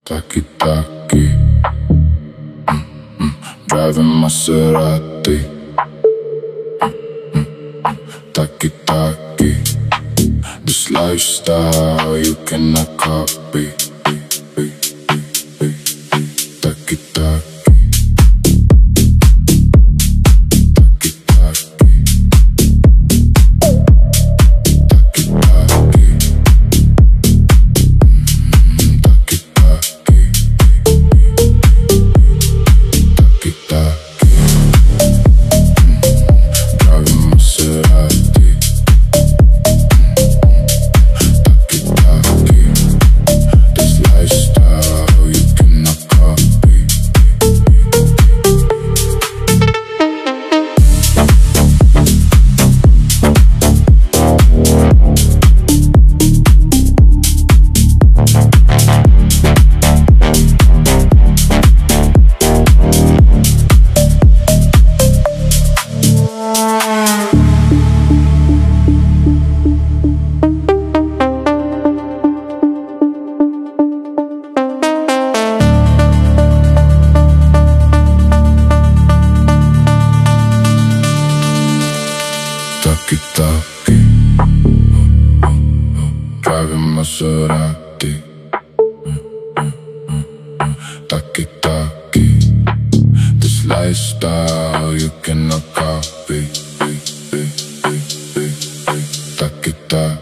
Tacchi tacchi, driving Maserati. Tacchi tacchi, this lifestyle you cannot copy. Tacchi tacchi. Tacchi tacchi, driving Maserati. Tacchi tacchi, this lifestyle you cannot copy. Tacchi tacchi.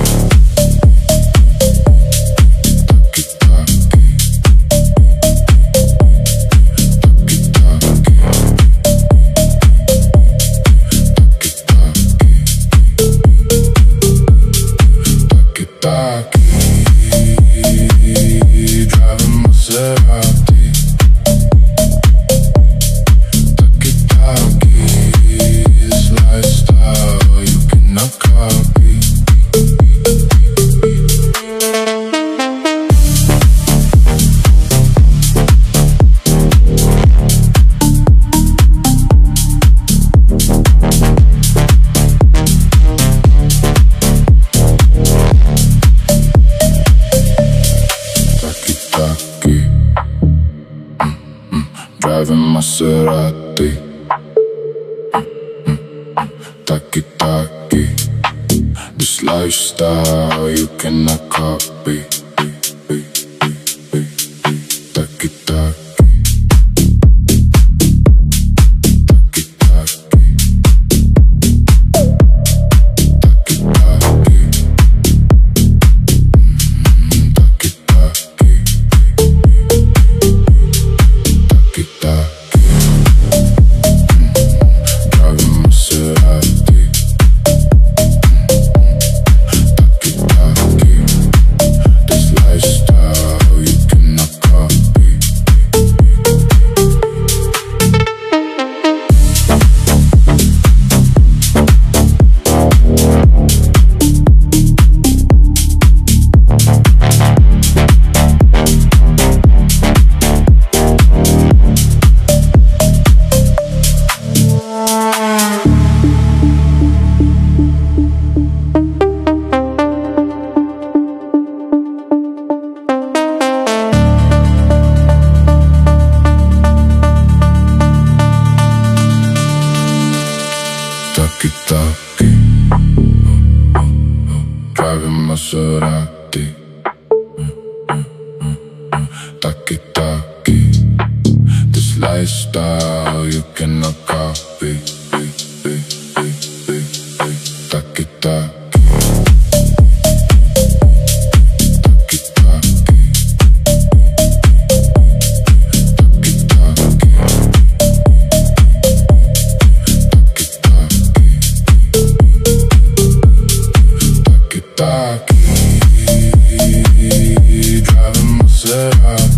Driving Maserati. Tacchi tacchi, this lifestyle you cannot copy. Driving Maserati. Tacchi tacchi, this lifestyle you cannot copy. Tacchi tacchi. Tacchi tacchi, driving Maserati. Tacchi tacchi, this lifestyle you cannot copy. Tacchi tacchi. Tacchi, driving Maserati.